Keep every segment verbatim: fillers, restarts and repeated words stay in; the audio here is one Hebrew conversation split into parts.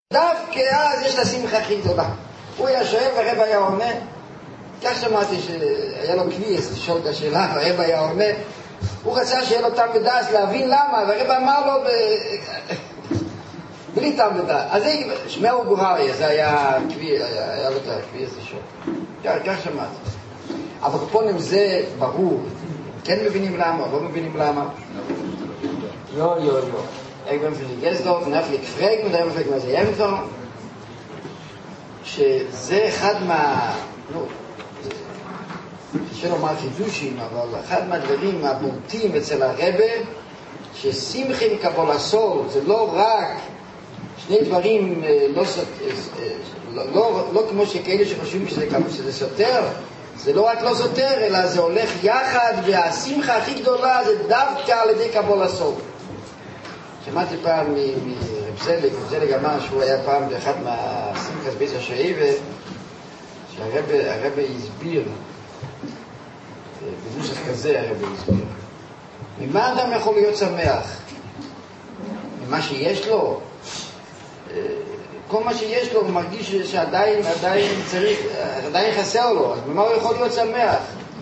דווקא אז יש לה שמחה הכי גדולה. הוא היה שואל והרב היה עונה, כך שמעתי שהיה לו כביס לשאול את השאלה, והרב היה עונה, הוא רצה שיהיה לו טעם ודעת להבין למה, והרב אמר לו ב... בלי טעם ודעת. אז זה שמעו גוררי, זה היה כביס, היה לו את הכביס לשאול. כך שמעתי. אבל קופונים זה ברור, כן מבינים למה, לא מבינים למה. לא, לא, לא. Irgendwann für die Gäste, נפליק פרק, מדברים פרק מה זה ימתו, שזה אחד מה, נו, קשה לומר חידושים, אבל אחד מהדברים הבולטים אצל הרבה, ששמחים קבול הסול, זה לא רק שני דברים, לא, לא, לא, לא כמו שכאלה שחושבים שזה, שזה סותר, זה לא רק לא סותר, אלא זה הולך יחד, והשמחה הכי גדולה זה דווקא על ידי קבול הסול. שמעתי פעם מרב זלג, רב זלג אמר שהוא היה פעם באחד מהשמחת בית השעיבה, שהרבא הסביר, בנוסח כזה הרבא הסביר, ממה אדם יכול להיות שמח? ממה שיש לו? כל מה שיש לו הוא מרגיש שעדיין עדיין צריך, עדיין חסר לו, אז ממה הוא יכול להיות שמח?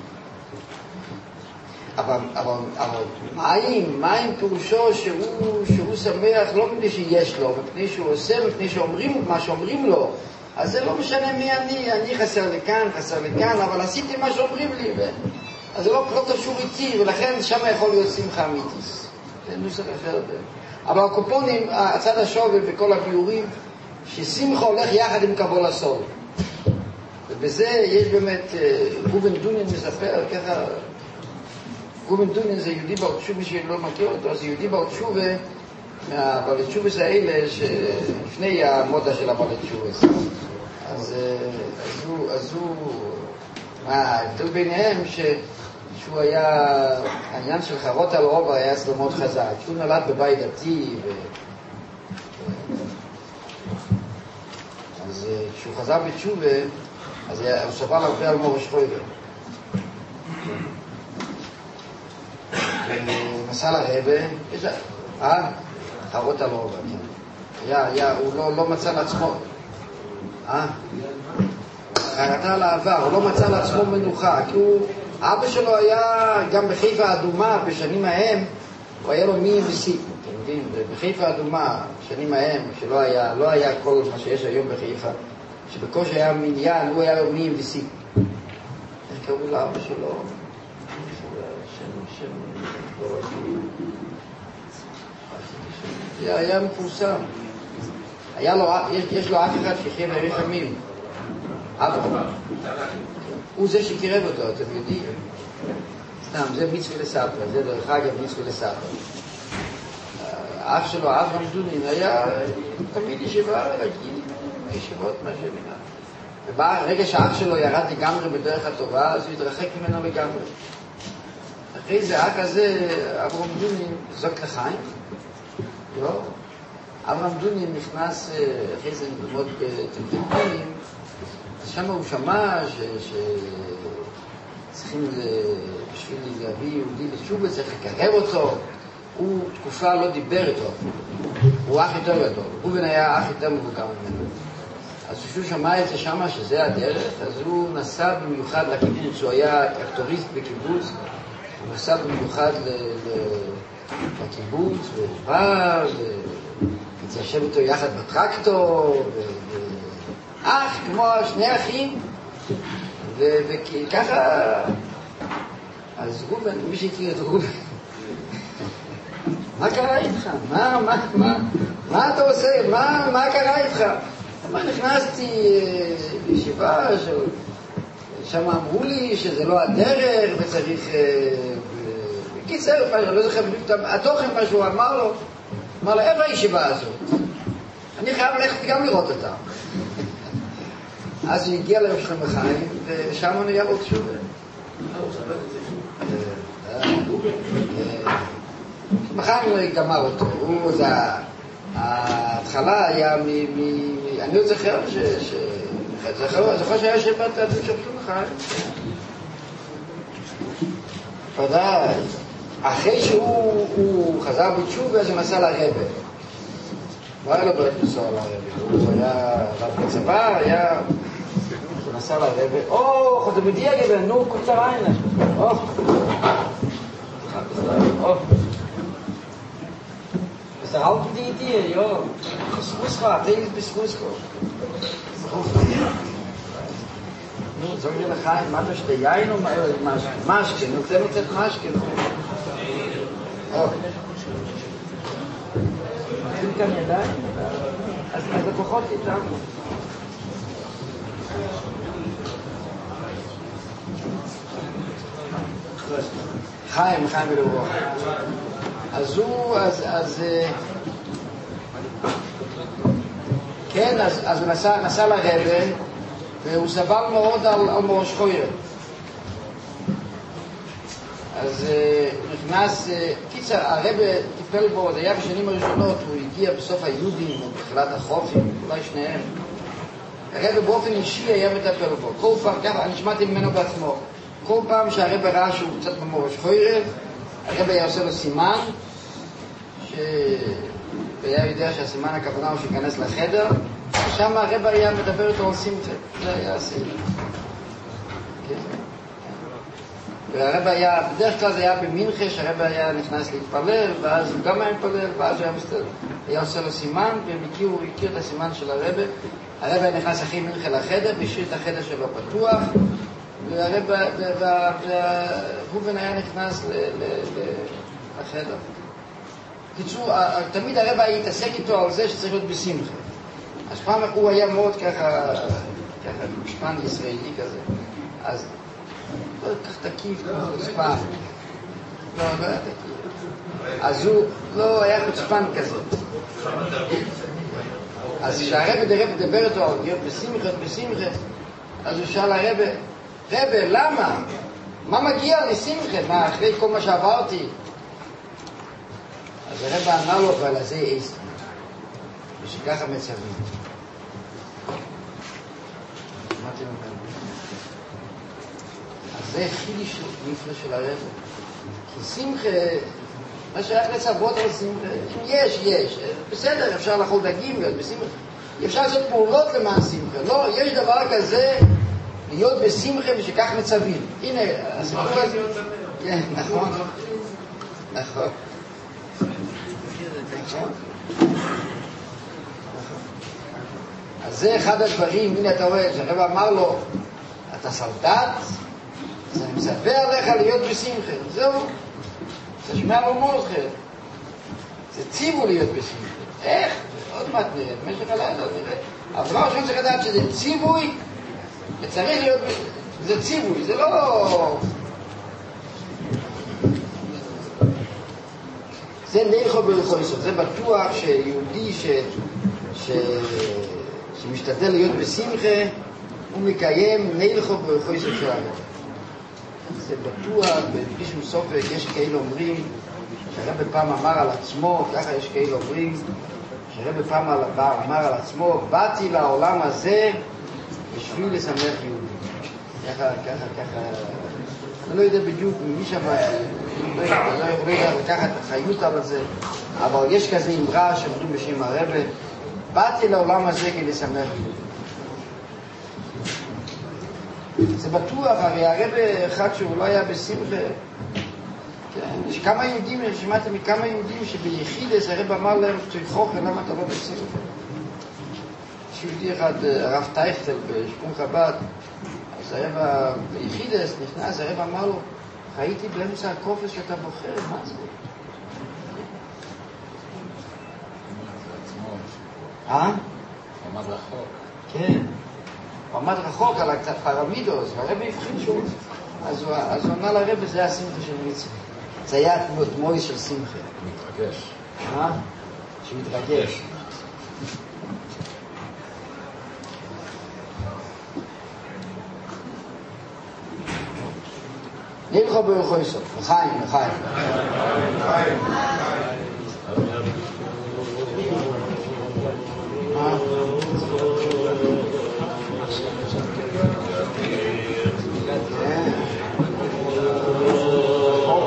אבל, אבל, אבל מים, מים פירושו שהוא, שהוא שמח לא מפני שיש לו, מפני שהוא עושה, מפני שאומרים מה שאומרים לו. אז זה לא משנה מי אני, אני חסר לי כאן, חסר לי כאן, אבל עשיתי מה שאומרים לי. ו... אז זה לא, לא קשור איתי, ולכן שם יכול להיות שמחה אמיתית. זה נוסח אחר. אבל הקופונים, הצד השווה וכל הביורים, ששמחה הולך יחד עם קבול הסול. ובזה יש באמת, רובן דוניאן מספר ככה, רובן דוניאן זה יהודי בעל תשובה, מי שלא מכיר אותו, זה יהודי בעל תשובה, מהבעל תשובה האלה שלפני המודה של הבעל תשובה. אז, אז הוא, אז הוא, ההבדל ביניהם ש, שהוא היה, העניין של חרות על רוב היה אצלו מאוד חזק, שהוא נולד בבית דתי, ו... אז כשהוא חזר בתשובה, אז הוא סבל הרבה על מורש חויבר. ומסע לרבא, אה? חרות על רובע, כן. היה, היה, הוא לא, לא מצא לעצמו, אה? חרטה לעבר, הוא לא מצא לעצמו מנוחה, כי הוא, אבא שלו היה גם בחיפה האדומה, בשנים ההם, הוא היה לו מי וסי, אתם יודעים, בחיפה האדומה, בשנים ההם, שלא היה, לא היה כל מה שיש היום בחיפה, שבקושי היה מניין, הוא היה לו מי וסי. איך קראו לאבא שלו? שם, היה, היה מפורסם. היה לו, יש, יש לו אף אחד שחיה ברחמים. אבא. הוא זה שקירב אותו, אתם יודעים. סתם, זה מצווה לסבא, זה דרך אגב מצווה לסבא. האח שלו, אברהם דונין, היה תמיד ישיבה רגיל, ישיבות מה שמינה. וברגע שהאח שלו ירד לגמרי בדרך הטובה, אז הוא התרחק ממנו לגמרי. אחרי זה, האח הזה, אברהם דונין, זוק לחיים. לא? אברהם דונין נכנס אחרי זה ללמוד בטמפטונים, אז שם הוא שמע שצריכים בשביל להביא יהודי לתשובה, צריך לקרב אותו. הוא תקופה לא דיבר איתו, הוא אח יותר גדול, הוא בן היה אח יותר מבוגר ממנו. אז כשהוא שמע את זה שמה שזה הדרך, אז הוא נסע במיוחד לקיבוץ, הוא היה טרקטוריסט בקיבוץ, הוא נסע במיוחד לקיבוץ, והוא בא, והתיישב איתו יחד בטרקטור, אח כמו שני אחים, וככה, אז רובן, מי שהכיר את רובן, מה קרה איתך? מה, מה, מה, מה אתה עושה? מה, מה קרה איתך? מה, נכנסתי בישיבה, שם אמרו לי שזה לא הדרך וצריך... בקיצר, אני לא זוכר בדיוק, התוכן מה שהוא אמר לו, אמר לו, איפה הישיבה הזאת? אני חייב ללכת גם לראות אותה. אז הוא הגיע ליום שלום בחיים, ושם הוא נהיה עוד שוב. בחיים גמר אותו. הוא, זה, ההתחלה היה מ... אני עוד זוכר ש... זוכר שהיה שבת עד שלום בחיים. ודאי. אחרי שהוא חזר בתשובה, אז הוא נסע לרבא. לא היה לו בית לנסוע לרבי, הוא היה רב בצבא, היה... הוא נסע לרבי, או, זה מדיע גבל, נו, קוצר עין, או, או, וסרל כדי איתי, יו, בסחוסך, תהיל בסחוסך. נו, זוג לי לחיים, מה אתה שתה יין או משקה? נו, תן נוצאת משקה, נו. או. נותנים כאן ידיים, אז הכוחות איתם. חיים, חיים ולרוח. אז הוא, אז, אז, כן, אז, אז הוא נסע, נסע לרבן, והוא סבל מאוד על, על מורש חויר. אז הוא נכנס, קיצר, הרב טיפל בו, זה היה בשנים הראשונות, הוא הגיע בסוף היהודים, או בתחילת החופים, אולי שניהם. הרב באופן אישי היה מטפל בו. כל פעם, ככה, אני שמעתי ממנו בעצמו, כל פעם שהרב ראה שהוא קצת במורש חויר, הרב היה עושה לו סימן, והיה יודע שהסימן הכוונה הוא שיכנס לחדר, ושם הרב היה מדבר איתו על שמחה. זה היה הסימן. והרב היה, בדרך כלל זה היה במנחה, שהרב היה נכנס להתפלל, ואז הוא גם היה מתפלל, ואז הוא היה מסתכל. היה עושה לו סימן, והם הכיר, הוא הכיר את הסימן של הרב. הרב היה נכנס אחרי מנחה לחדר, והשאיר את החדר שלו פתוח, והרב, והרובן היה נכנס לחדר. קיצור, תמיד הרב היה התעסק איתו על זה שצריך להיות בשמחה. אז פעם הוא היה מאוד ככה, ככה משפן ישראלי כזה. אז לא כך תקיף, כמו חוצפן. לא, לא היה תקיף. אז הוא לא היה חוצפן כזה. אז כשהרב דבר איתו על להיות בשמחה, בשמחה, אז הוא שאל הרב, רב, למה? מה מגיע לשמחה? מה, אחרי כל מה שעברתי? אז הרב אמר לו, אבל זה עשר. ושככה מצבים. שמעתם אותם? אז זה חידיש נפלא של הרב. כי שמחה, מה שייך לצוות על שמחה, אם יש, יש. בסדר, אפשר לאכול דגים להיות בשמחה. אפשר לעשות פעולות למען שמחה. לא, יש דבר כזה להיות בשמחה ושכך מצבים. הנה, הסיפור הזה... כן, נכון. נכון. אז זה אחד הדברים, הנה אתה רואה, שהרב אמר לו, אתה סלדד, אז אני מספר עליך להיות בשמחה. זהו, זה שמע ומוזכר. זה ציוו להיות בשמחה. איך? עוד מעט נראה, במשך הלילה נראה. אבל לא ראשון צריך לדעת שזה ציווי, וצריך להיות בשמחה. זה ציווי, זה לא... זה נלכו בלכויסות, זה בטוח שיהודי ש... ש... שמשתדל להיות בשמחה, הוא מקיים נלכו בלכויסות של הרב. זה בטוח, בלי שום סופק, יש כאלה אומרים, שהרב פעם אמר על עצמו, ככה יש כאלה אומרים, שהרב פעם אמר על עצמו, באתי לעולם הזה בשביל לשמח יהודים. ככה, ככה, ככה, אני לא יודע בדיוק מי שם, אני לא יכול לקחת החיות על זה, אבל יש כזה אמרה שאומרים בשם הרב, באתי לעולם הזה כדי לשמח יהודים. זה בטוח, הרי הרב אחד שהוא לא היה בשמחה, יש כמה יהודים, שמעתם מכמה יהודים שביחידס הרב אמר להם, תוכח, למה אתה לא בשמחה? יש יהודי אחד, הרב טייכטל בשכון חב"ד, אז הרב ביחידס נכנס, הרב אמר לו, ראיתי באמצע הקופס שאתה בוחר, מה זה? אה? הוא עמד רחוק. כן. הוא עמד רחוק על הפרמידוס, והרב הבחין שהוא, אז הוא אמר לרב, זה היה שמחה של מצווה. זה היה דמוי של שמחה. מתרגש. מה? שמתרגש. נלכו בלכו יסוד. לחיים, לחיים. לחיים. מה?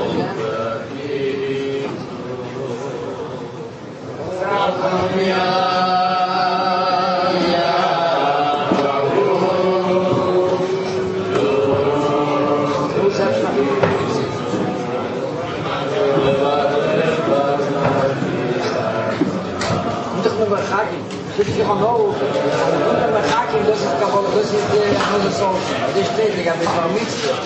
Yeah. das ist doch noch. Und der Hakim, das ist Kabbalah, das ist der andere Sohn. Das steht, ich habe das mal mitgebracht.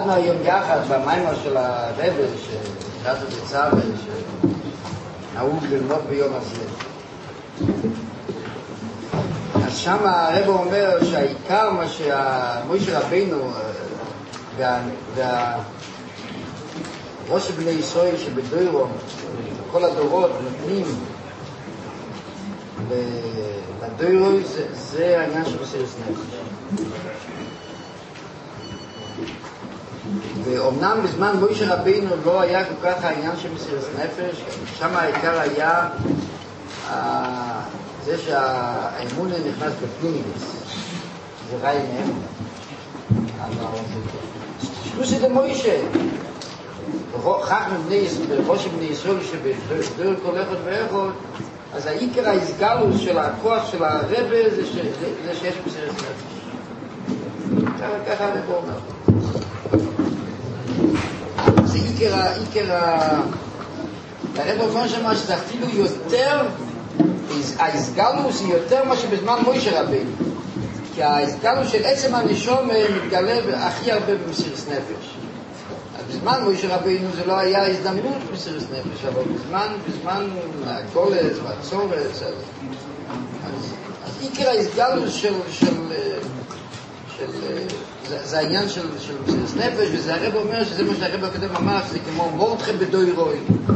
למדנו היום יחד במיימר של הרבי, ששעת בצער, שנהוג ללמוד ביום הזה. אז שם הרבי אומר שהעיקר מה שמשה רבינו והראש בני ישראל שבדורו, כל הדורות נותנים לדורו, זה, זה העניין של מסירות נפש. ואומנם בזמן משה רבינו לא היה כל כך העניין של מסירות נפש, שם העיקר היה זה שהאמונה נכנס בפנימיות, זה רעי מהם. שטוסי דמוישה, חכם בני ראש בני ישראל שבדור כל אחד ואחד, אז העיקר ההסגלות של הכוח של הרבי זה שיש מסירות נפש. ככה הרבי אומר. זה עיקר, עיקר ה... הרב אומר שמה שזה אפילו יותר, ההסגלות היא יותר מה שבזמן משה רבינו. כי ההסגלות של עצם הנשום מתגלה הכי הרבה במסירות נפש. אז בזמן משה רבינו זה לא היה הזדמנות במסירות נפש, אבל בזמן, בזמן הגולת והצורת, אז, אז עיקר ההסגלות של... של של זה, זה העניין של, של מסירות נפש, וזה הרב אומר שזה מה שהרב הקודם אמר, שזה כמו מורדכי בדוירוי.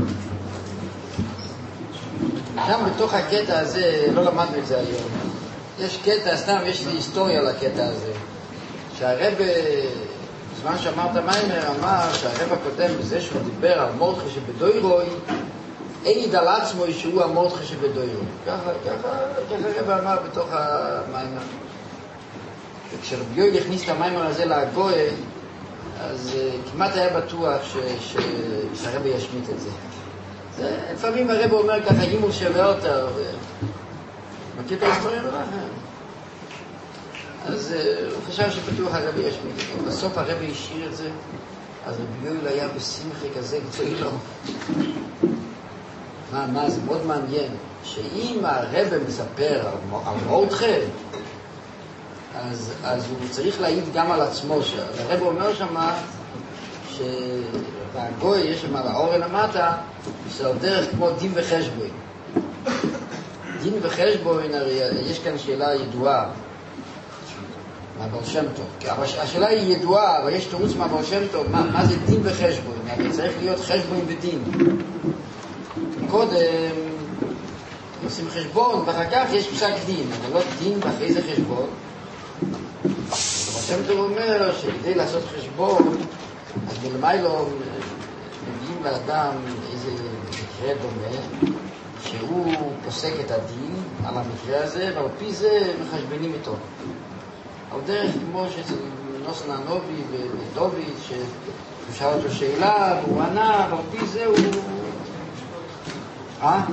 שם בתוך הקטע הזה, לא למדנו את זה היום, יש קטע, סתם יש לי היסטוריה לקטע הזה, שהרב, בזמן שאמרת מיימר, אמר שהרב הקודם, בזה שהוא דיבר על מורדכי שבדוירוי, אין ידע לעצמו שהוא המורדכי שבדוירוי. ככה, ככה, ככה הרב אמר בתוך המיימר. וכשרבי יואל הכניס את המיימר הזה להגויה, אז uh, כמעט היה בטוח ש, ש, שהרבי ישמיט את זה. זה לפעמים הרבי אומר ככה, אם הוא שווה אותה, ו... מכיר את ההיסטוריה נורא? אז uh, הוא חשב שבטוח הרבי ישמיט את זה. בסוף הרבי השאיר את זה, אז רבי יואל היה בשמחה כזה גדול לו. מה, מה, זה מאוד מעניין, שאם הרבי מספר על, על מורדכי, אז, אז הוא צריך להעיד גם על עצמו. הרב אומר שמה שבגוי יש שם על האורן למטה, זה דרך כמו דין וחשבון. דין וחשבון, הרי יש כאן שאלה ידועה מהבר שם טוב. אבל השאלה היא ידועה, אבל יש תירוץ מהבר שם טוב, מה, מה זה דין וחשבון? הרי צריך להיות חשבון ודין. קודם עושים חשבון, ואחר כך יש פסק דין, אבל לא דין ואחרי זה חשבון. השם טוב אומר שכדי לעשות חשבון, אז מלמיילו מביאים לאדם איזה מקרה דומה, שהוא פוסק את הדין על המקרה הזה, ועל פי זה מחשבנים איתו. על דרך כמו שאצל נוסן הנובי ודוד, שהוא שאל אותו שאלה והוא ענה, ועל פי זה הוא... אה?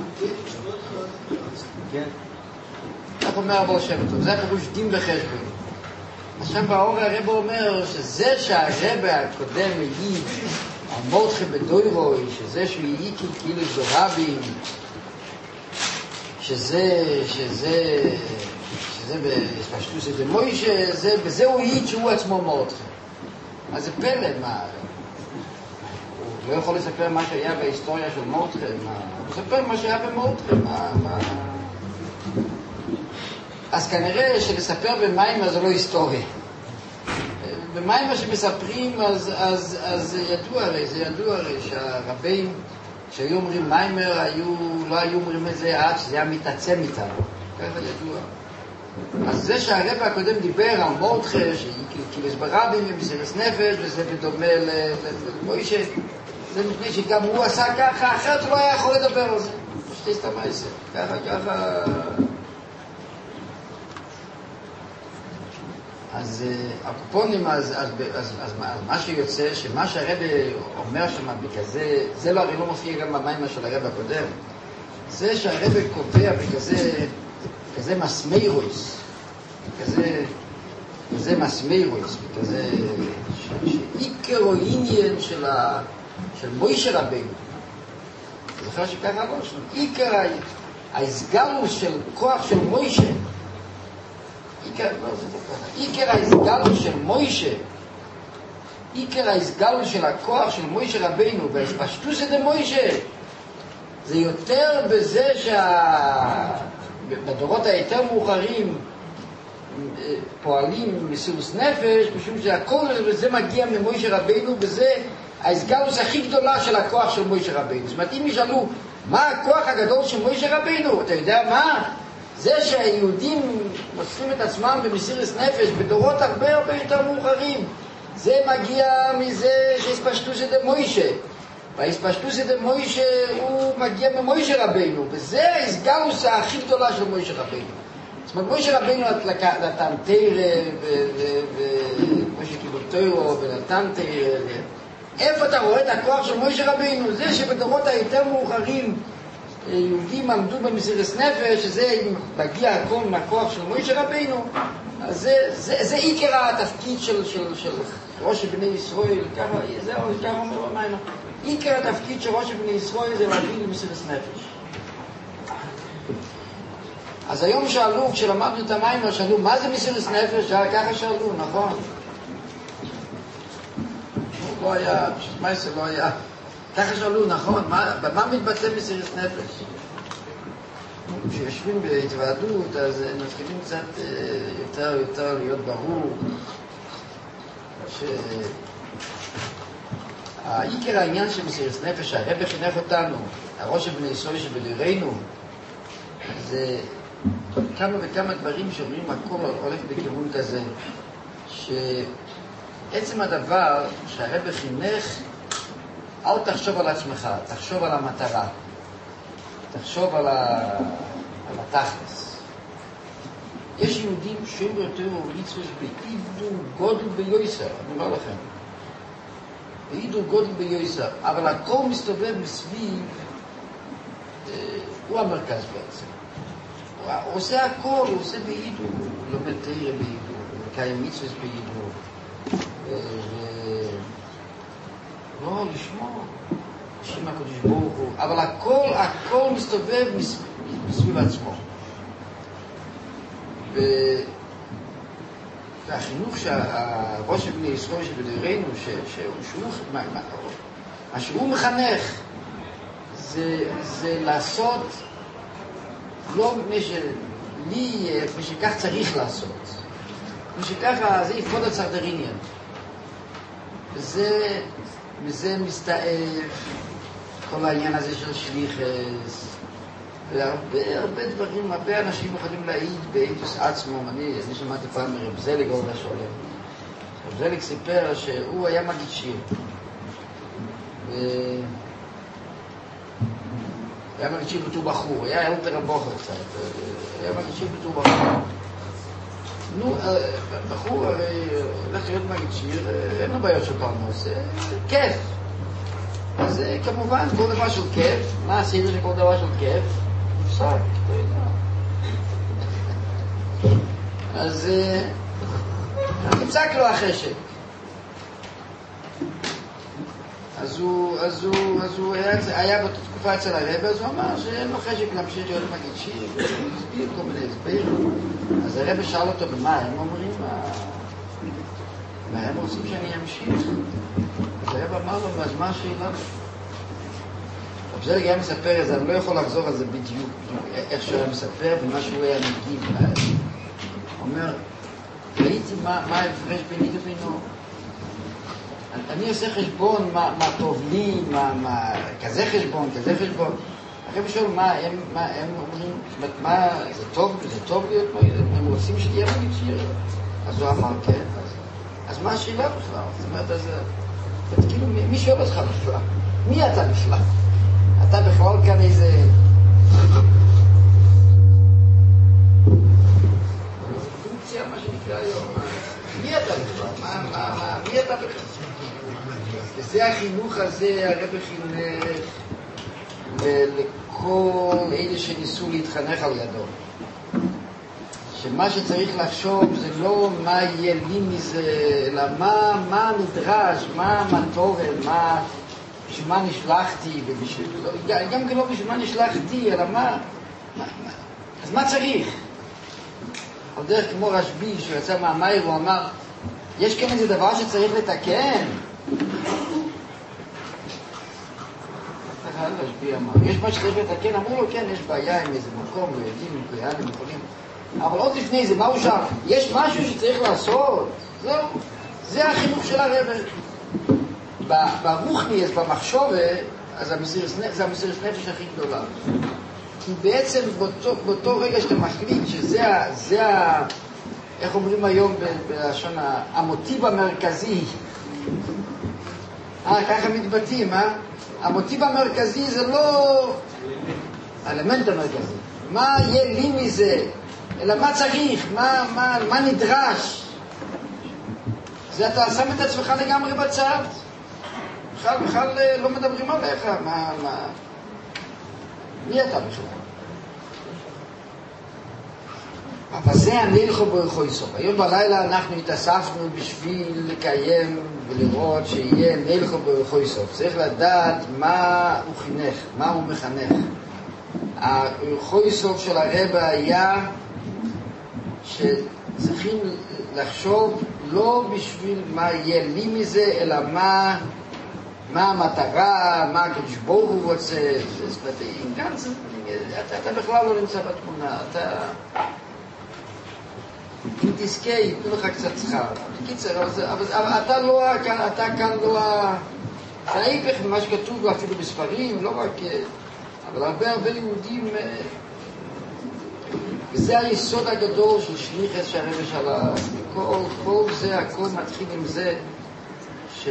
כן. כך אומר הבעל שם טוב, זה הפירוש דין וחשבון. עכשיו באור הרב אומר שזה שהרב הקודם העיד על מורדכי בדוירוי, שזה שהוא העיד כאילו זו רבים, שזה, שזה, שזה בפשטוס את מוישה, זה, בזה הוא העיד שהוא עצמו מורדכי. אז זה פלא, מה? הוא לא יכול לספר מה שהיה בהיסטוריה של מורדכי, מה? הוא מספר מה שהיה במורדכי, מה? מה? אז כנראה שלספר במיימר זה לא היסטוריה. במיימר שמספרים, אז, אז, אז ידוע הרי, זה ידוע הרי שהרבים שהיו אומרים מיימר, היו, לא היו אומרים את זה עד שזה היה מתעצם איתם. ככה ידוע. אז זה שהרב הקודם דיבר על מורדכי, כאילו זה ברבים ומסירות נפש, וזה בדומה למוישה, זה מפני שגם הוא עשה ככה, אחרת הוא לא היה יכול לדבר על זה. שתי סתמה עשר. ככה, ככה... אז הקופונים, אז, אז, אז, אז מה שיוצא, שמה שהרבי אומר שם בכזה, זה לא, הרי לא מופיע גם במיימר של הרבי הקודם, זה שהרבי קובע בכזה, כזה מסמיירויס, כזה, כזה מסמיירויס, כזה, שעיקר או עניין של, ה, של מוישה רבינו, זוכר שככה לא, עיקר ההסגלות של כוח של מוישה, עיקר ההסגלות של מוישה, עיקר ההסגלות של הכוח של מוישה רבינו והספשטוס את מוישה זה יותר בזה שבדורות היותר מאוחרים פועלים מסירות נפש, משום שהכל זה מגיע ממוישה רבינו, וזה ההסגלות הכי גדולה של הכוח של מוישה רבינו. זאת אומרת, אם ישאלו מה הכוח הגדול של מוישה רבינו, אתה יודע מה? זה שהיהודים מוצאים את עצמם במסירות נפש בדורות הרבה הרבה יותר מאוחרים, זה מגיע מזה שהספשטוס את מוישה, והספשטוס את מוישה הוא מגיע ממוישה רבינו, וזה ההסגלות הכי גדולה של מוישה רבינו. זאת אומרת, מוישה רבינו נתן תורה, ומוישה קיבל תורה ונתן תורה. איפה אתה רואה את הכוח של מוישה רבינו? זה שבדורות היותר מאוחרים יהודים עמדו במסירות נפש, שזה מגיע הכל מהכוח של מוישה רבינו, אז זה, זה, זה עיקר התפקיד של, של, של ראש בני ישראל, ככה, זה ככה אומר במים. עיקר התפקיד של ראש בני ישראל זה להביא למסירות נפש. אז היום שאלו, כשלמדנו את המים, שאלו, מה זה מסירות נפש? ככה שאלו, נכון? לא היה, מה זה לא היה? ככה שאלו, נכון? מה, במה מתבטא מסירות נפש? כשיושבים בהתוועדות, אז מתחילים קצת יותר יותר להיות ברור שהעיקר העניין של מסירות נפש, הרב חינך אותנו, הראש של בני ישראל שבדורנו, זה כמה וכמה דברים שאומרים הכל הולך בכיוון כזה, שעצם הדבר שהרב חינך, אל תחשוב על עצמך, תחשוב על המטרה, תחשוב על, ה... על התכלס. יש יהודים שהם יותר מצווש בעידו גודל ביוסר, אני אומר לכם, בעידו גודל ביוסר, אבל הכל מסתובב מסביב, אה, הוא המרכז בעצם. הוא עושה הכל, הוא עושה בעידו, הוא לומד תורה בעידו, הוא מקיים מצווש בעידו, ו... לא, לשמור. שם הקדוש ברוך הוא, אבל הכל, הכל מסתובב מסביב עצמו. והחינוך שהראש בני ישראל שבדורנו, מה שהוא מחנך, זה לעשות, לא מפני שלי, מפני שכך צריך לעשות. מפני שככה זה יפוד הצרדריניאן. וזה, וזה מסתעף, כל העניין הזה של שליחס, והרבה הרבה דברים, הרבה אנשים יכולים להעיד באיתוס עצמו. אני, אני שמעתי פעם מרב זליג עוד השולם. רב זליג סיפר שהוא היה מגיד שיר. ו... היה מגיד שיר בתור בחור, היה יותר הבוחר קצת. היה מגיד שיר בתור בחור. נו, בחור הרי הולך להיות מגיד שיר, אין לו בעיות של פרנוס, כיף. אז כמובן, כל דבר של כיף, מה עשינו שכל דבר של כיף? נפסק, לא יודע. אז נפסק לו החשק. אז הוא, אז הוא, אז הוא היה, היה בתקופה אצל הרב, אז הוא אמר שאין לו חשק להמשיך להיות מגיד שיר, הוא הסביר כל מיני הסברים. אז הרב שאל אותו, במה הם אומרים? מה הם רוצים שאני אמשיך? אז הרב אמר לו, אז מה השאלה? זה היה מספר את זה, אני לא יכול לחזור על זה בדיוק, איך שהוא היה מספר ומה שהוא היה מגיב. הוא אומר, ראיתי מה ההפרש ביני ובינו. אני עושה חשבון, מה טוב לי, כזה חשבון, כזה חשבון. אחרי בשביל מה הם אומרים, זה טוב להיות, הם רוצים שתהיה מגיד שיר. אז הוא אמר, כן, אז מה השאלה בכלל? זאת אומרת, אז כאילו, מי שואל אותך בכלל? מי אתה בכלל? אתה בכלל כאן איזה... פונקציה, מה שנקרא היום. מי אתה בכלל? מי אתה בכלל? וזה החינוך הזה, הרב חינך לכל אלה שניסו להתחנך על ידו. שמה שצריך לחשוב זה לא מה יהיה לי מזה, אלא מה, מה נדרש, מה המטורן, מה... בשביל מה נשלחתי, ובשביל, גם כן לא בשביל מה נשלחתי, אלא מה, מה, מה, אז מה צריך? על דרך כמו רשב"י, שהוא יצא מהמאיר, הוא אמר, יש כאן איזה דבר שצריך לתקן. יש מה שצריך לתקן, אמרו לו כן, יש בעיה עם איזה מקום, לא יודעים, עם קריאנים יכולים. אבל עוד לפני זה, מה הוא שם? יש משהו שצריך לעשות. זהו, זה החינוך של הרב. ברוחניאס, במחשבה, אז זה המסירות נפש הכי גדולה. כי בעצם באותו, באותו רגע שאתה מחליט שזה, זה ה... איך אומרים היום בלשון המוטיב המרכזי, אה, ככה מתבטאים, אה? המוטיב המרכזי זה לא האלמנט המרכזי. מה יהיה לי מזה? אלא מה צריך? מה, מה, מה נדרש? זה אתה שם את עצמך לגמרי בצד. בכלל, בכלל לא מדברים עליך. מה, מה... מי אתה בכלל? אבל זה הנלכו ברכו יסוף. היום בלילה אנחנו התאספנו בשביל לקיים ולראות שיהיה נלכו ברכו יסוף. צריך לדעת מה הוא חינך, מה הוא מחנך. הרכו יסוף של הרב היה שצריכים לחשוב לא בשביל מה יהיה לי מזה, אלא מה, מה המטרה, מה הקדוש ברוך הוא רוצה. אתה, אתה בכלל לא נמצא בתמונה. אתה... אם תזכה, ייתנו לך קצת שכר. בקיצר, אבל, אבל אתה לא, אתה כאן לא... זה ההיפך ממה שכתוב אפילו בספרים, לא רק... אבל הרבה הרבה לימודים... וזה היסוד הגדול של שליחס שהרבא שלה. כל, כל זה, הכל מתחיל עם זה ש...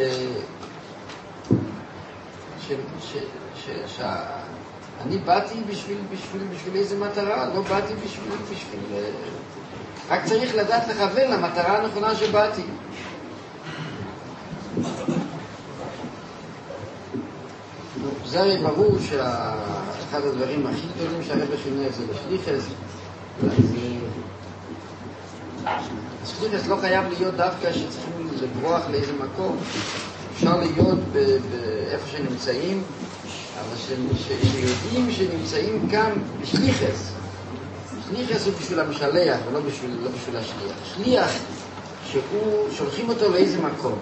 ש... ש... ש... ש... אני באתי בשביל, בשביל, בשביל איזה מטרה, לא באתי בשביל... בשביל רק צריך לדעת לכוון למטרה הנכונה שבאתי. זה הרי ברור שאחד הדברים הכי גדולים שהרבא חינך זה בשליחס. שליחס לא חייב להיות דווקא שצריכים לברוח לאיזה מקום. אפשר להיות באיפה שנמצאים, אבל שיודעים שנמצאים כאן בשליחס. שליחס הוא בשביל המשלח ולא בשביל, לא בשביל השליח. שליח שהוא, שולחים אותו לאיזה מקום.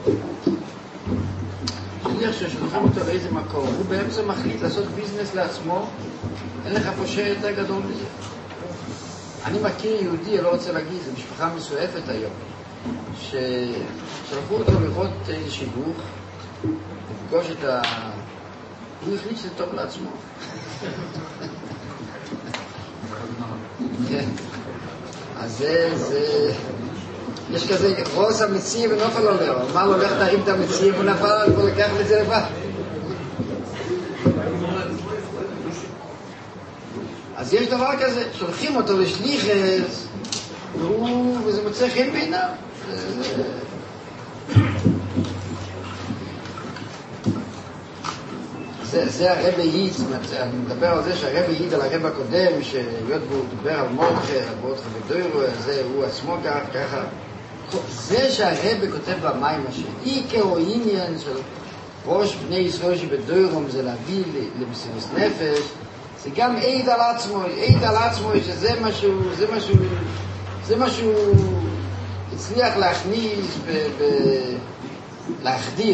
שליח ששולחים אותו לאיזה מקום, הוא באמצע מחליט לעשות ביזנס לעצמו, אין לך פושע יותר גדול מזה. אני מכיר יהודי, אני לא רוצה להגיד, זו משפחה מסועפת היום, ששלחו אותו לראות איזה שיווק, לפגוש את ה... הוא החליט שזה טוב לעצמו. כן. אז זה, זה... יש כזה, רוס המציא ונופל עולה, הוא אמר לו, לך תרים את המציא ונפל, הוא לקח לזה לבד. אז יש דבר כזה, שולחים אותו לשליחס, וזה מוצא חן בעיניו. זה, זה הרב העיד, אני מדבר על זה שהרב העיד על הרב הקודם, שהיות בו דיבר על מורדכי, על מורדכי ודוירו, זה הוא עצמו כך, ככה. זה שהרב כותב במים שעיקר או עניין של ראש בני ישראל שבדוירום זה להביא למסירות נפש, זה גם עיד על עצמו, עיד על עצמו שזה משהו, זה משהו, זה משהו הצליח להכניס, ב, ב, להחדיר,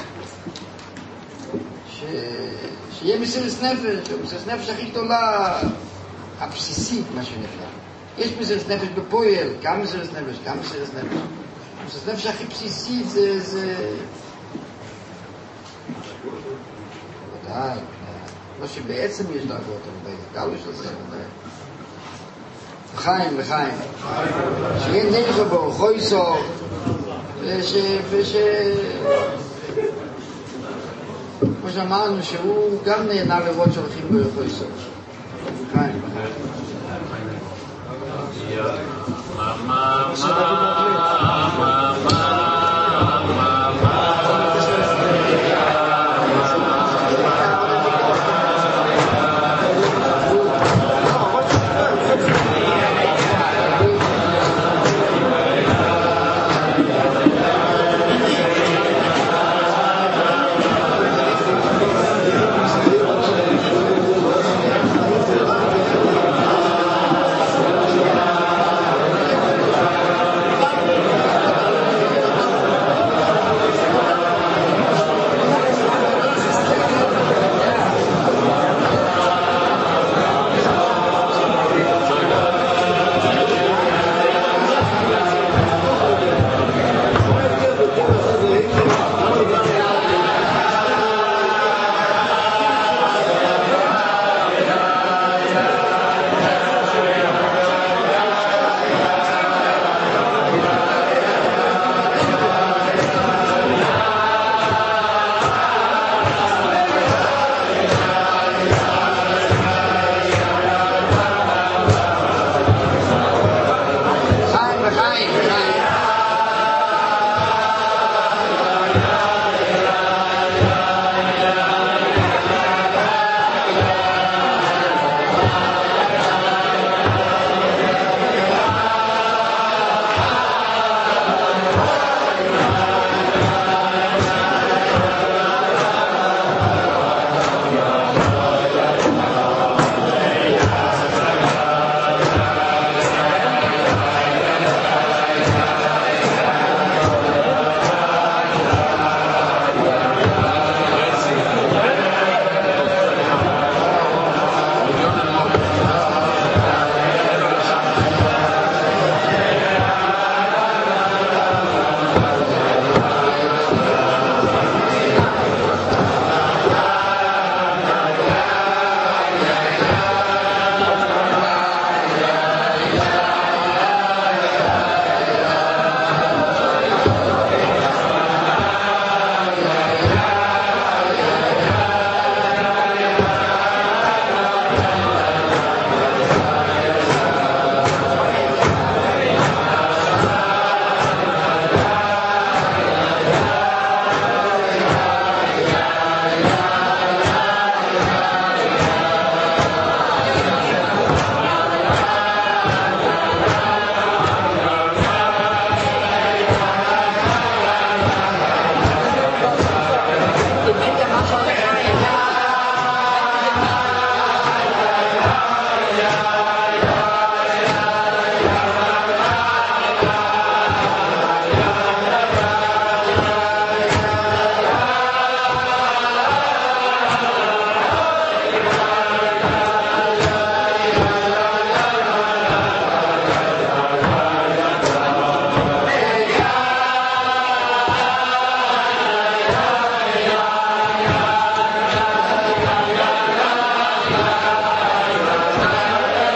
ש, שיהיה מסירות נפש, מסירות נפש הכי גדולה, הבסיסית, מה שנקרא. יש מסירות נפש בפועל, גם מסירות נפש, גם מסירות נפש. מסירות נפש הכי בסיסית זה, זה... ודאי, לא שבעצם יש דרגות, אבל גלו של זה, לחיים, לחיים. שיהיה נלכו בו, חויסו, וש... וש... כמו שאמרנו, שהוא גם נהנה לראות שהולכים בו חויסו. לחיים, לחיים. Mama, mama, mama, mama. Yeah.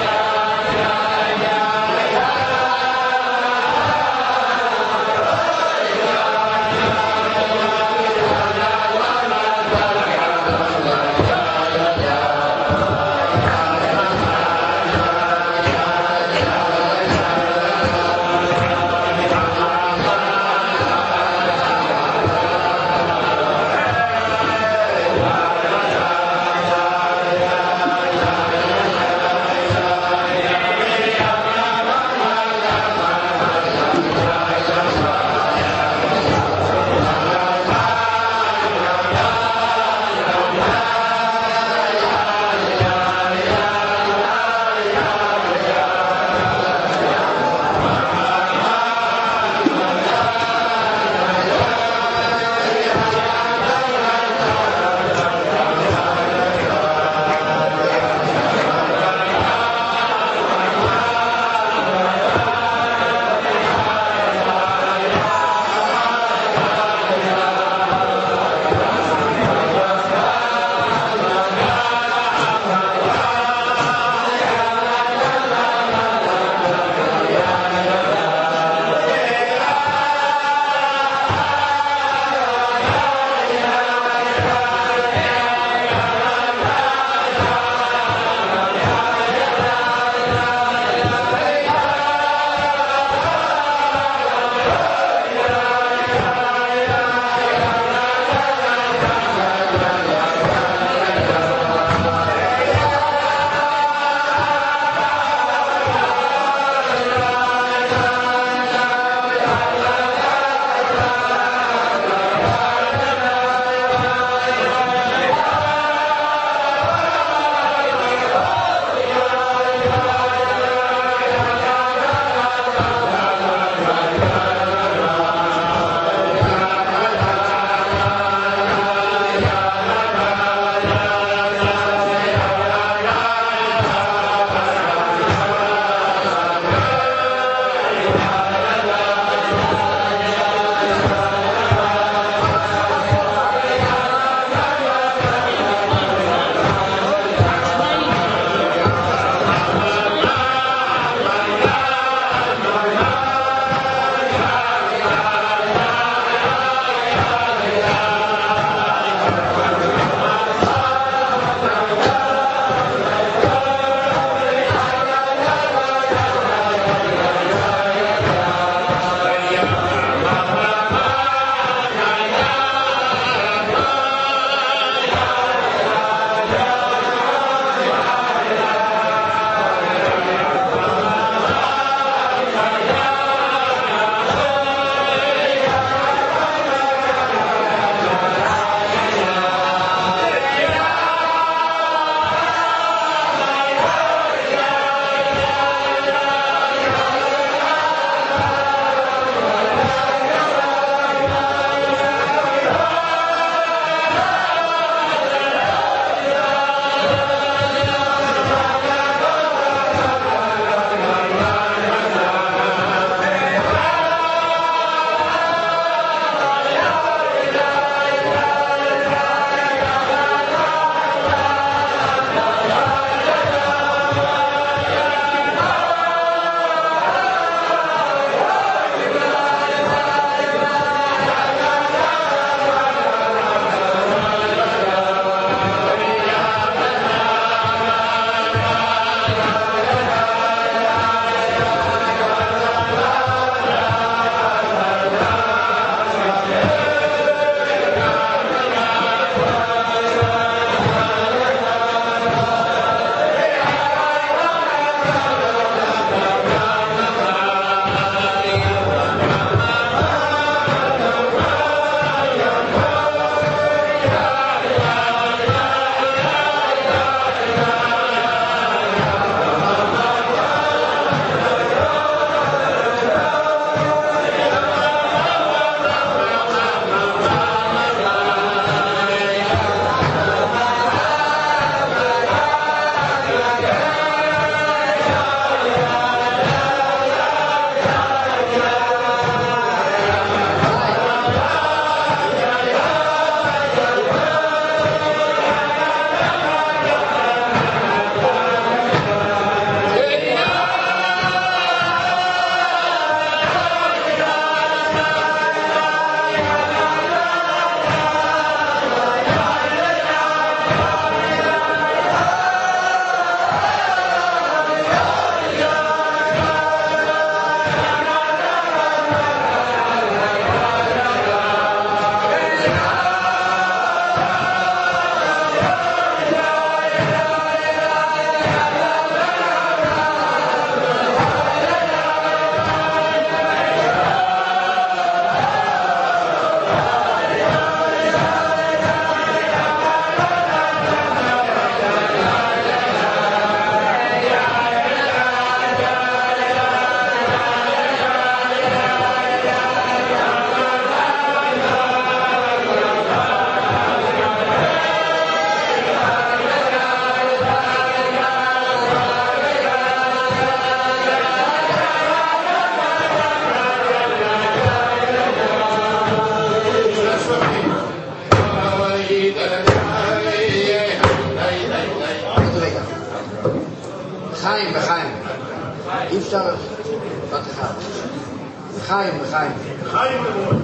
בחיים, בחיים. אי אפשר... בת אחד. בחיים, בחיים. חיים מאוד.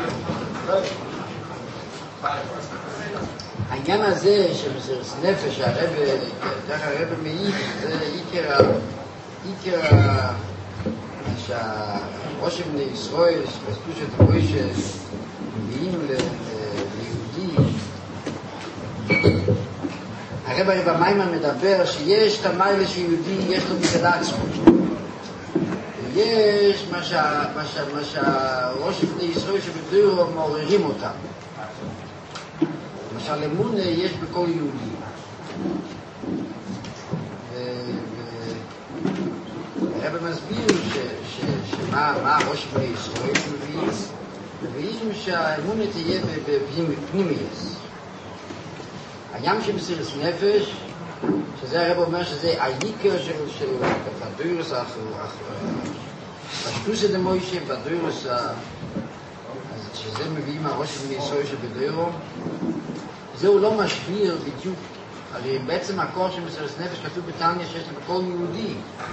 העניין הזה שמסירות נפש, הרב, ככה הרב מעיד, זה עיקר, עיקר שהראש בני ישראל, שפסקו שאתה רואה שמביאים ליהודי, הרב הרב המיימן מדבר שיש את המיילה שיהודי, יש לו מצד עצמו. יש מה שהראש בני ישראל שבדור מעוררים אותם. למשל, אמונה יש בכל יהודי. הרב מסביר שמה ראש בני ישראל מביאים? מביאים שהאמונה תהיה בפנימיות. הים שמסירות נפש, שזה הרב אומר שזה העיקר של בדוירוס, בשטוס דמוישה, בדוירוס, שזה מביאים הראש בני ישראל שבדוירו, זהו לא משביר בדיוק, הרי בעצם הכוח של מסירות נפש כתוב בתניא שיש לכל יהודי.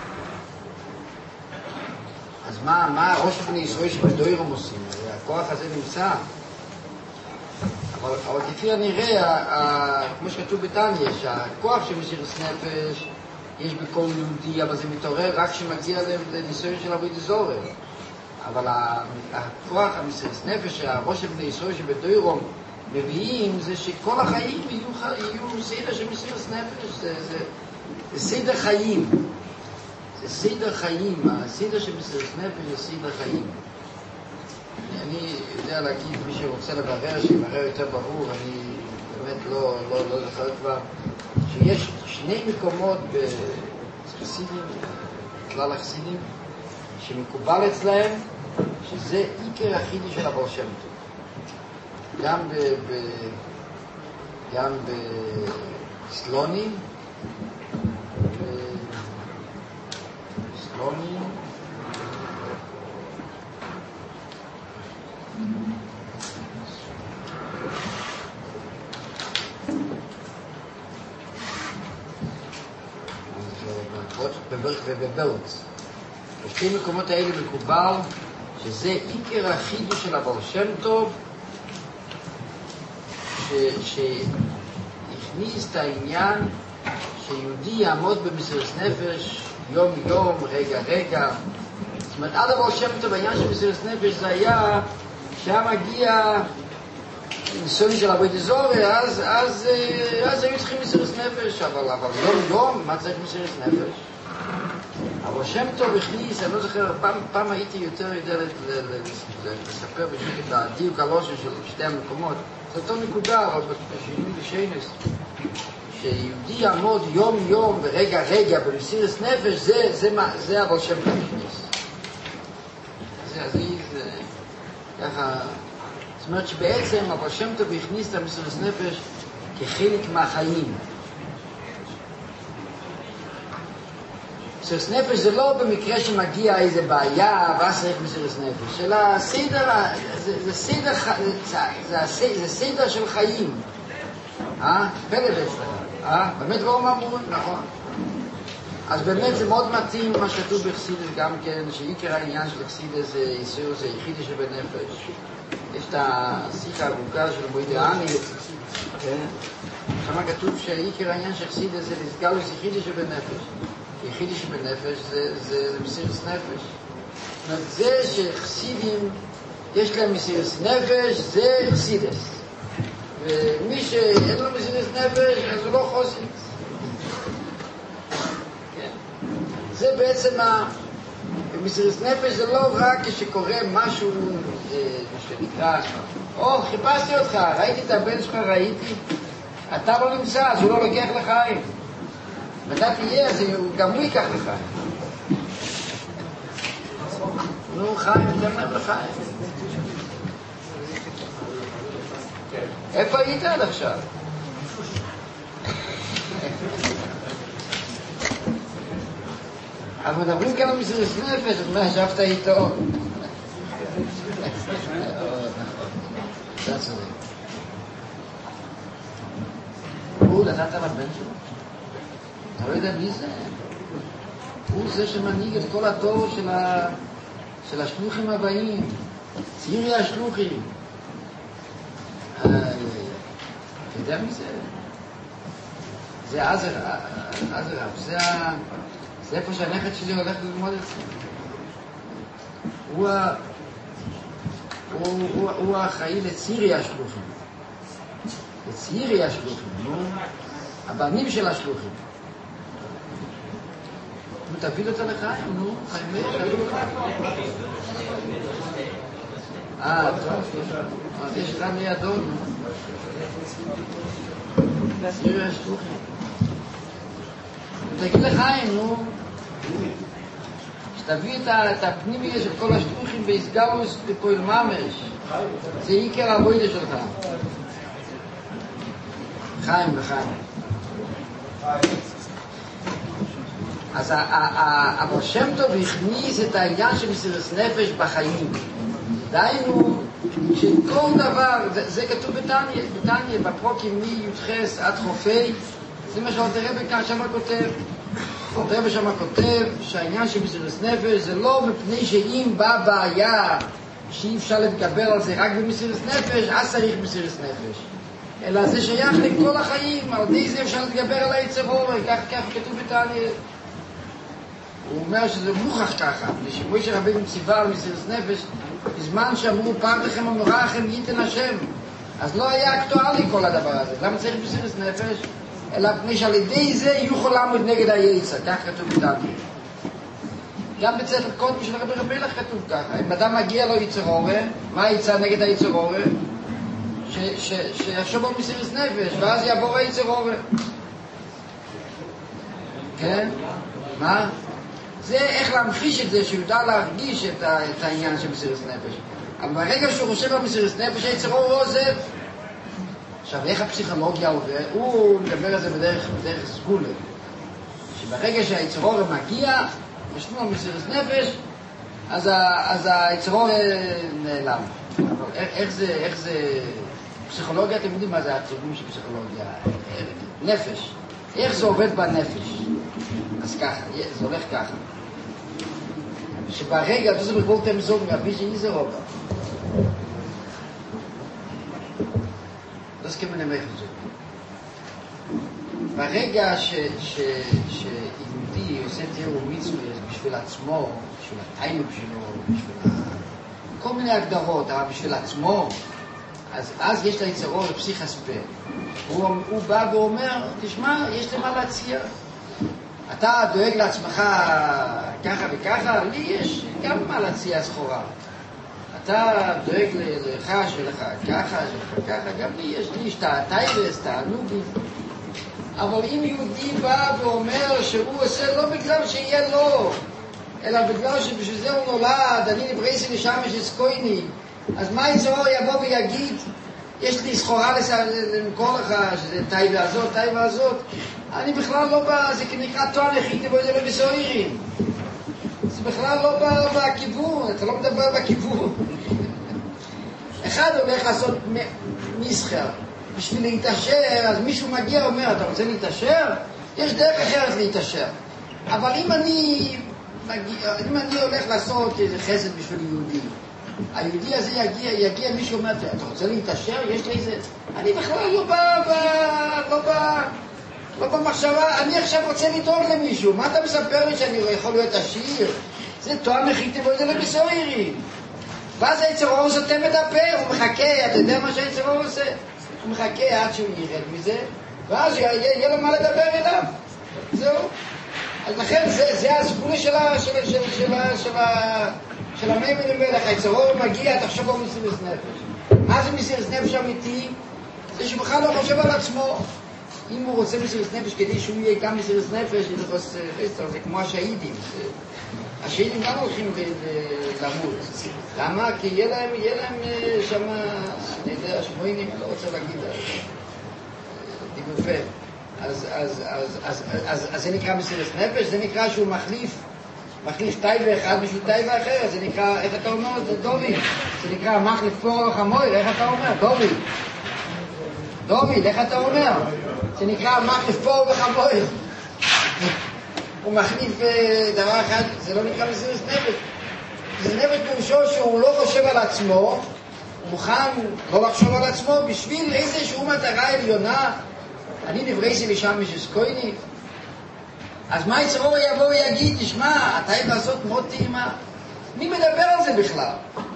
אז מה, מה ראש בני ישראל שבדוירו עושים? הרי הכוח הזה נמצא. אבל, אבל כפי הנראה, כמו שכתוב בתניא, שהכוח של מסירות נפש יש בכל יהודי, אבל זה מתעורר רק כשמגיע לניסיון של עבודת זרה. אבל הכוח המסירות נפש, שהראש בני ישראל שבדוירו מביאים, זה שכל החיים יהיו, יהיו סדר של מסירות נפש. זה, זה, זה סדר חיים. זה סדר חיים. הסדר של מסירות נפש זה סדר חיים. אני יודע להגיד, מי שרוצה לברר, שיברר יותר ברור, אני באמת לא, לא, לא זוכר כבר, שיש שני מקומות בחסידים, כלל החסידים, שמקובל אצלהם, שזה עיקר החידי של הבעל שם טוב. גם ב... ב... גם בסלוני, בסלוני, ובבלץ. בשתי מקומות האלה מקובל שזה עיקר החידוש של הבעל שם טוב, שהכניס את העניין שיהודי יעמוד במסירות נפש יום יום, רגע רגע. זאת אומרת, עד הבעל שם טוב, העניין של מסירות נפש זה היה שהיה מגיע ניסיון של עבודת זרה, אז, אז, אז היו צריכים מסירות נפש, אבל, אבל יום יום, מה צריך מסירות נפש? אבל שם טוב הכניס, אני לא זוכר, פעם, פעם הייתי יותר יודע לספר בשביל את הדיוק הלושן של שתי המקומות. זה אותו נקודה, אבל בשבילים בשיינס, שיהודי יעמוד יום יום ורגע רגע במסירות נפש, זה, זה, זה אבל שם טוב הכניס. זה, זה, זה, ככה, זאת אומרת שבעצם אבל שם טוב הכניס את המסירות נפש כחלק מהחיים. מסירות נפש זה לא במקרה שמגיע איזה בעיה ואז צריך מסירות נפש, אלא סדר, זה, זה, סדר, זה, זה, זה סדר של חיים. אה? פלא בעצם. אה? באמת לא אמורים, נכון. אז באמת זה מאוד מתאים מה שכתוב בחסידות גם כן, שעיקר העניין של חסידות זה איסור, זה יחידי שבנפש. יש את השיחה הארוכה של מוידעני, כן? שם כתוב שעיקר העניין של חסידות זה לסגל יחידי שבנפש. יחידי שבנפש זה, זה, זה מסירות נפש. זאת אומרת, זה שחסידים יש להם מסירות נפש, זה חסידות. ומי שאין לו מסירות נפש, אז הוא לא חוסד. כן. זה בעצם ה... מסירות נפש זה לא רק כשקורה משהו, מה שנקרא, או, חיפשתי אותך, ראיתי את הבן שלך, ראיתי, אתה לא נמצא, אז הוא לא לוקח לחיים. ואתה תהיה, אז גם הוא ייקח לחיים. נו, חיים, תן להם לחיים. איפה היית עד עכשיו? אבל מדברים כאן על מסירות נפש, אז מה, ישבת איתו? אתה צודק. הוא נתת לבן שלו? אתה לא יודע מי זה? הוא זה שמנהיג את כל התור של, ה... של השלוחים הבאים, צירי השלוחים. אתה יודע מי זה? זה עזר, עזר, זה, ה... זה איפה שהנכד שלי הולך ללמוד את זה. הוא, ה... הוא, הוא, הוא האחראי לצירי השלוחים. לצירי השלוחים, נו, הבנים של השלוחים. נו, תביא אותו לחיים, נו, חיים מאיר, תביא לו לחיים. אה, טוב, אז יש כאן לידו, נו. צירי השלוחים. תגיד לחיים, נו. שתביא את הפנימי של כל השלוחים בהסגרוס בפועל ממש. זה עיקר העבודה שלך. חיים וחיים. אז אבל שם טוב הכניס את העניין של מסירות נפש בחיים. דהיינו, שכל דבר, זה, זה כתוב בתניא, בתניא, בפרוקים מי"ח עד חופי, זה מה שאלתר רבי כאן שמה כותב. אלתר רבי שמה כותב שהעניין של מסירות נפש זה לא מפני שאם באה בעיה שאי אפשר להתגבר על זה רק במסירות נפש, אז צריך מסירות נפש. אלא זה שייך לכל החיים, על די זה אפשר להתגבר על היצר אור, כך, כך כתוב בתניא. הוא אומר שזה מוכח ככה, שמשה רבינו ציווה על מסירות נפש, בזמן שאמרו פעם לכם אמרה לכם ייתן השם, אז לא היה אקטואלי כל הדבר הזה. למה צריך מסירות נפש? אלא פני שעל ידי זה יוכל לעמוד נגד היצר, כך כתוב בתניא. גם בצדק קודם של רבי רבי לך כתוב ככה, אם אדם מגיע לו יצר אור, מה יצא נגד היצר אור? שיחשוב על מסירות נפש, ואז יעבור היצר אור. כן? מה? זה איך להמחיש את זה, שיודע להרגיש את, ה, את העניין של מסירות נפש. אבל ברגע שהוא חושב על מסירות נפש, היצר אור לא עוזב. עכשיו, איך הפסיכולוגיה עובר? הוא מדבר על זה בדרך, בדרך סגולה. שברגע שהיצר אור מגיע, משנו על מסירות נפש, אז, אז היצר אור נעלם. אבל איך זה, איך זה... פסיכולוגיה, אתם יודעים מה זה התרגום של פסיכולוגיה? נפש. איך זה עובד בנפש? אז ככה, זה הולך ככה. שברגע, זה בגבולתם זוג מהבי שאיזה רובה. לא סכם מנמך זוג. ברגע שיהודי עושה תיאור מצווה בשביל עצמו, בשביל התיינוק שלו, בשביל כל מיני הגדרות, אבל בשביל עצמו, אז, אז יש לה יצרו לפסיך הספר. הוא, הוא בא ואומר, תשמע, יש לי מה להציע. אתה דואג לעצמך ככה וככה, לי יש גם מה להציע סחורה. אתה דואג לך שלך ככה, שלך ככה, גם לי יש לי שתעתייבס, תענוגים. אבל אם יהודי בא ואומר שהוא עושה לא בגלל שיהיה לו, אלא בגלל שבשביל זה הוא נולד, אני נברייסי לשמש אסקויני, אז מה יצרו יבוא ויגיד, יש לי סחורה למכור לך, שזה טייבה הזאת, טייבה הזאת, אני בכלל לא בא, זה נקרא תואר יחיד, בו זה לא בסוירים. זה בכלל לא בא בכיוון, אתה לא מדבר בכיוון. אחד הולך לעשות מסחר, בשביל להתאשר, אז מישהו מגיע ואומר, אתה רוצה להתאשר? יש דרך אחרת להתאשר. אבל אם אני, אם אני הולך לעשות איזה חסד בשביל יהודי, היהודי הזה יגיע, יגיע מישהו אומר, אתה רוצה להתאשר? יש לי איזה... אני בכלל לא בא, לא בא, לא במחשבה, אני עכשיו רוצה לדאוג למישהו, מה אתה מספר לי שאני יכול להיות עשיר? זה תואר מחיתי בו, זה לא בסוירים. ואז היצרור סותם את הפה, הוא מחכה, אתה יודע מה שהיצרור עושה? הוא מחכה עד שהוא ירד מזה, ואז יהיה לו מה לדבר אליו. זהו. אז לכן זה, זה הסגולה של ה... של ה... של ה... של ה... של ה... של המיימן המלך, היצרור מגיע, תחשוב על מסירות נפש. מה זה מסירות נפש אמיתי? זה שבכלל לא חושב על עצמו. אם הוא רוצה מסירות נפש כדי שהוא יהיה גם מסירות נפש, זה כמו השהידים. השהידים גם הולכים למות. למה? כי יהיה להם, יהיה להם שם, אני יודע, השמוינים, אני לא רוצה להגיד, דיבור פה. אז, אז, אז, אז, אז, אז זה נקרא מסירות נפש, זה נקרא שהוא מחליף, מחליף טייבה אחד בשביל טייבה אחר, זה נקרא, איך אתה אומר? זה דובי. זה נקרא מחליף פור וחמוי, איך אתה אומר? דובי. דובי, איך אתה אומר? זה נקרא מחליף פור וחמוי. הוא מחליף דבר אחד, זה לא נקרא מסירות נפש. זה נפש פירושו שהוא לא חושב על עצמו, הוא מוכן לא לחשוב על עצמו בשביל איזשהו מטרה עליונה. אני נברייסי לשם משסקויני. אז מה יצרו יבוא ויגיד, תשמע, אתה יכול לעשות מאוד טעימה? מי מדבר על זה בכלל?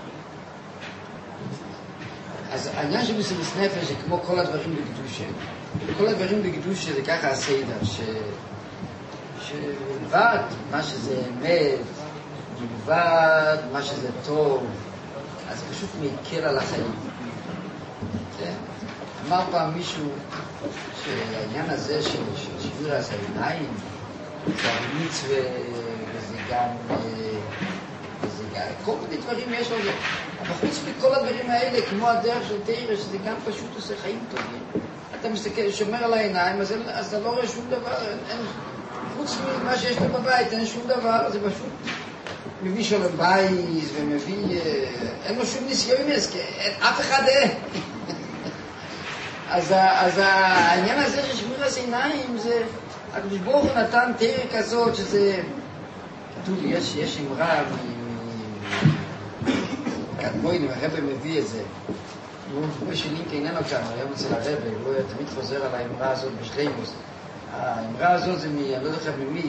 אז העניין של מסירות נפש זה כמו כל הדברים בקדושה. כל הדברים בקדושה זה ככה הסדר, ש... שבלבד מה שזה אמת, בלבד מה שזה טוב, אז זה פשוט מקל על החיים. כן? אמר פעם מישהו שהעניין הזה של שביר העיניים זה המצווה וזה גם וזה גם כל מיני דברים יש לו זה, אבל חוץ מכל הדברים האלה כמו הדרך של תאיר שזה גם פשוט עושה חיים טובים. אתה מסתכל, שומר על העיניים, אז, אז אתה לא רואה שום דבר, אין, אין, חוץ ממה שיש לו בבית אין שום דבר, זה פשוט מביא שלום בייס ומביא, אין לו שום ניסיונס, אף אחד אין. אז, אז העניין הזה של שמיר העיניים זה, הקדוש ברוך הוא נתן תאיר כזאת שזה, כתוב לי, יש, יש אמרה מקדמונים, הרב מביא את זה, הוא שלינק איננו כאן, היום אצל הרב, הוא תמיד חוזר על האמרה הזאת בשלימוס. האמרה הזאת זה מי, אני לא יודע ממי,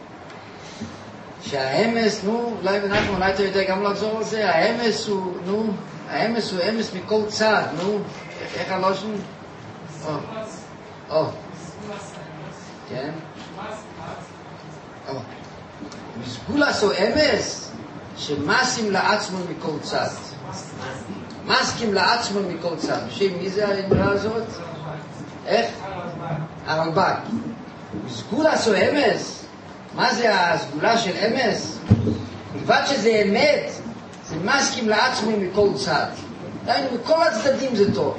שהאמס, נו, אולי בנחם, אולי אתה יודע גם לחזור על זה, האמס הוא, נו, האמס הוא אמס מכל צד, נו, איך הלושן? או, או, כן? או, מסגולס או אמס, שמסים לעצמו מכל צד. מסכים לעצמו מכל צד. בשביל מי זה האמרה הזאת? איך? הרלב"ג. סגולס או אמס? מה זה הסגולה של אמס? בלבד שזה אמת, זה מסכים לעצמו מכל צד. דיינו, מכל הצדדים זה טוב.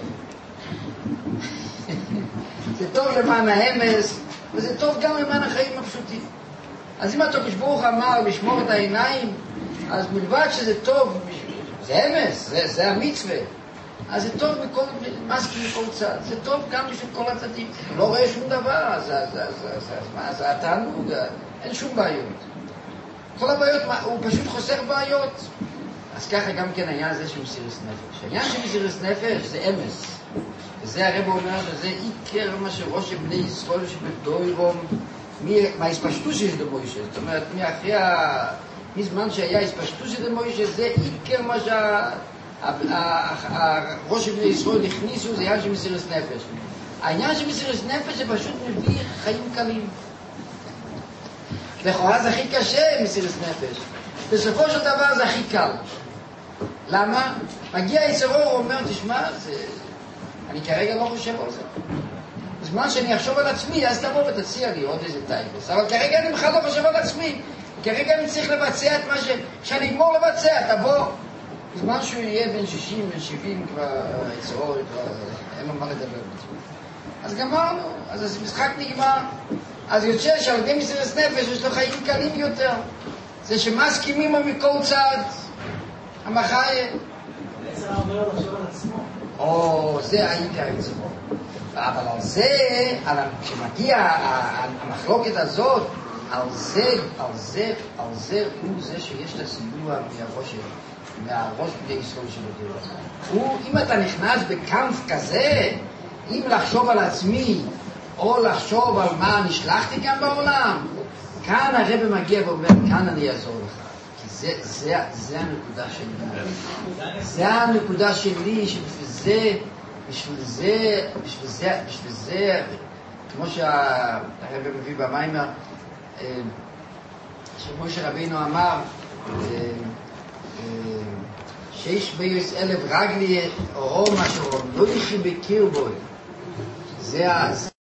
זה טוב למען האמס, וזה טוב גם למען החיים הפשוטים. אז אם הקדוש ברוך הוא אמר לשמור את העיניים, אז בלבד שזה טוב, זה אמס, זה, זה המצווה. אז זה טוב מכל, מסכים מכל צד. זה טוב גם בשביל כל הצדים. לא רואה שום דבר, אז, אז, אז, אז, אז, מה, זה התענוג, אין שום בעיות. כל הבעיות, הוא פשוט חוסר בעיות. אז ככה גם כן העניין הזה של מסירות נפש. העניין של מסירות נפש זה אמס. וזה הרב אומר שזה עיקר מה שראש בני ישראל שבדוירום, מההספשטות שיש למוישה. זאת אומרת, מאחרי ה... מזמן שהיה הספשטות של למוישה, זה עיקר מה שהראש בני ישראל הכניסו, זה העניין של מסירות נפש. העניין של מסירות נפש זה פשוט מביא חיים קלים. לכאורה זה הכי קשה מסירות נפש. בסופו של דבר זה הכי קל. למה? מגיע יצרור ואומר, תשמע, זה... אני כרגע לא חושב על זה. בזמן שאני אחשוב על עצמי, אז תבוא ותציע לי עוד איזה טייבס. אבל כרגע אני בכלל לא חושב על עצמי. כרגע אני צריך לבצע את מה ש... שאני אגמור לבצע, תבוא. בזמן שהוא יהיה בין שישים, בין שבעים, כבר יצרור, כבר... אין לו מה לדבר בזה. אז גמרנו, אז המשחק נגמר. אז יוצא שעל ידי מסירות נפש יש לו חיים קלים יותר. זה שמסכימים מכל צד, המחיה. בעצם אומר לחשוב על עצמו. או, זה העיקר עצמו. אבל על זה, כשמגיע המחלוקת הזאת, על זה, על זה, על זה, הוא זה שיש את הסיוע מהראש, מהראש בני ישראל שבדור. הוא, אם אתה נכנס בקמף כזה, אם לחשוב על עצמי, או לחשוב על מה נשלחתי כאן בעולם, כאן הרב מגיע ואומר, כאן אני אעזור לך. כי זה, זה, זה הנקודה שלי. זה הנקודה שלי, שבשביל זה, בשביל זה, בשביל זה, בשביל זה, כמו שהרב מביא במיימר, שמשה רבינו אמר, שיש ביוס אלף רגלי אורו משהו, לא יחי בקיר בוי. זה